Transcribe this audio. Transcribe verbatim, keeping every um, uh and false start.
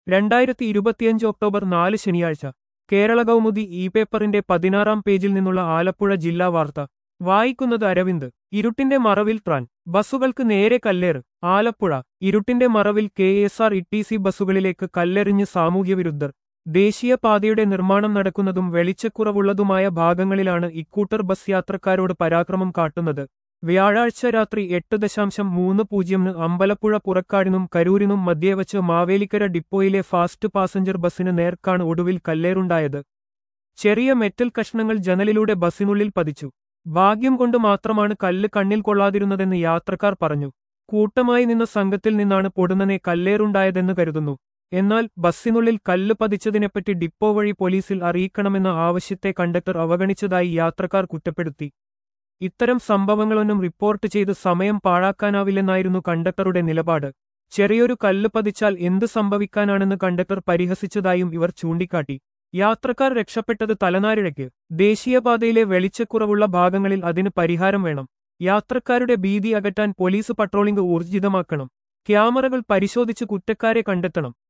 രണ്ടായിരത്തി ഇരുപത്തിയഞ്ച് ഒക്ടോബർ നാല് ശനിയാഴ്ച കേരള കൗമുദി ഇ പേപ്പറിന്റെ പതിനാറാം പേജിൽ നിന്നുള്ള ആലപ്പുഴ ജില്ലാ വാർത്ത വായിക്കുന്നത് അരവിന്ദ്. ഇരുട്ടിന്റെ മറവിൽ ട്രാൻ ബസ്സുകൾക്ക് നേരെ കല്ലേറ്. ആലപ്പുഴ ഇരുട്ടിന്റെ മറവിൽ K S R T C സി ബസ്സുകളിലേക്ക് കല്ലെറിഞ്ഞ് സാമൂഹ്യവിരുദ്ധർ. ദേശീയപാതയുടെ നിർമ്മാണം നടക്കുന്നതും വെളിച്ചക്കുറവുള്ളതുമായ ഭാഗങ്ങളിലാണ് ഇക്കൂട്ടർ ബസ് യാത്രക്കാരോട് പരാക്രമം കാട്ടുന്നത്. വ്യാഴാഴ്ച രാത്രി എട്ട് ദശാംശം മൂന്ന് പൂജ്യമിന് അമ്പലപ്പുഴ പുറക്കാടിനും കരൂരിനും മധ്യേവച്ച് മാവേലിക്കര ഡിപ്പോയിലെ ഫാസ്റ്റ് പാസഞ്ചർ ബസ്സിന് നേർക്കാണ് ഒടുവിൽ കല്ലേറുണ്ടായത്. ചെറിയ മെറ്റൽ കഷ്ണങ്ങൾ ജനലിലൂടെ ബസ്സിനുള്ളിൽ പതിച്ചു. ഭാഗ്യം കൊണ്ട് മാത്രമാണ് കല്ല് കണ്ണിൽ കൊള്ളാതിരുന്നതെന്ന് യാത്രക്കാർ പറഞ്ഞു. കൂട്ടമായി നിന്ന സംഘത്തിൽ നിന്നാണ് പൊടുന്നനെ കല്ലേറുണ്ടായതെന്ന് കരുതുന്നു. എന്നാൽ ബസ്സിനുള്ളിൽ കല്ല് പതിച്ചതിനെപ്പറ്റി ഡിപ്പോ വഴി പോലീസിൽ അറിയിക്കണമെന്ന ആവശ്യത്തെ കണ്ടക്ടർ അവഗണിച്ചതായി യാത്രക്കാർ കുറ്റപ്പെടുത്തി. ഇത്തരം സംഭവങ്ങളൊന്നും റിപ്പോർട്ട് ചെയ്ത് സമയം പാഴാക്കാനാവില്ലെന്നായിരുന്നു കണ്ടക്ടറുടെ നിലപാട്. ചെറിയൊരു കല്ല് പതിച്ചാൽ എന്ത് സംഭവിക്കാനാണെന്ന് കണ്ടക്ടർ പരിഹസിച്ചതായും ഇവർ ചൂണ്ടിക്കാട്ടി. യാത്രക്കാർ രക്ഷപ്പെട്ടത് തലനാരിഴയ്ക്ക്. ദേശീയപാതയിലെ വെളിച്ചക്കുറവുള്ള ഭാഗങ്ങളിൽ അതിന് പരിഹാരം വേണം. യാത്രക്കാരുടെ ഭീതി അകറ്റാൻ പോലീസ് പട്രോളിംഗ് ഊർജിതമാക്കണം. ക്യാമറകൾ പരിശോധിച്ച് കുറ്റക്കാരെ കണ്ടെത്തണം.